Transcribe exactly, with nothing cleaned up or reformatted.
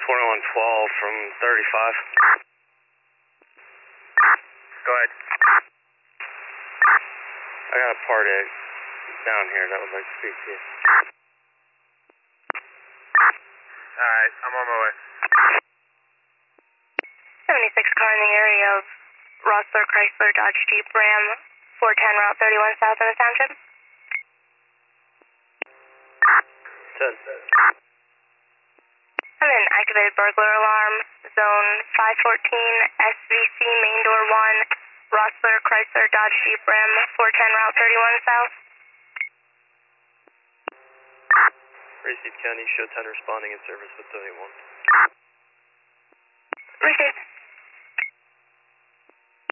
twenty-one twelve from thirty-five. Go ahead. I got a party down here that would like to speak to you. Alright, I'm on my way. seventy-six car in the area of Rossler, Chrysler, Dodge, Jeep, Ram, four ten Route thirty-one South in the township. ten. I'm in activated burglar alarm, zone five fourteen, S V C, main door one, Rossler, Chrysler, Dodge, Jeep, Ram, four ten Route thirty-one South. Racine County, show ten responding in service with seventy-one. Received.